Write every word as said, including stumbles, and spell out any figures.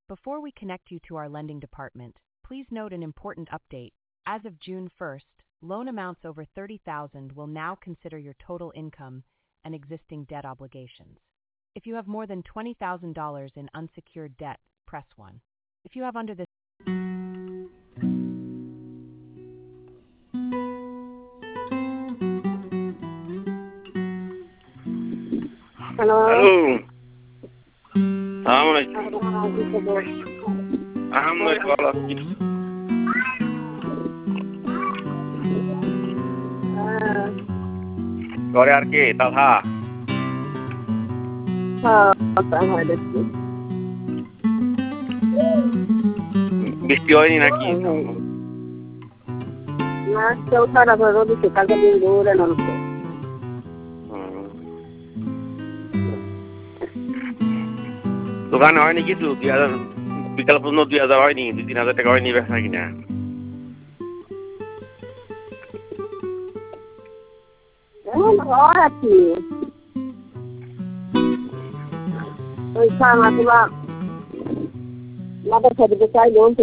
Before we connect you to our lending department, please note an important update. As of June first, loan amounts over thirty thousand dollars will now consider your total income and existing debt obligations. If you have more than twenty thousand dollars in unsecured debt, press one. If you have under this Hello. Hello. Assalamualaikum. Alhamdulillah. Alhamdulillah. Ah, ঘরে আর কে তাহা হ্যাঁ, তাহলে দেখি। বৃষ্টি হয়নি নাকি? না, কেউ খারাপ হয়ে রোদিছে, কালকে দিন ঘুরে নামছে। দোকানে হয়নি কিছু দুই হাজার বিকাল পর্যন্ত দুই হাজার হয়নি, দুই তিন হাজার টাকা হয়নি বেচা কিনা? এমন হয় আর কি। ওই খানা দিবা মাথার সাথে চাইলে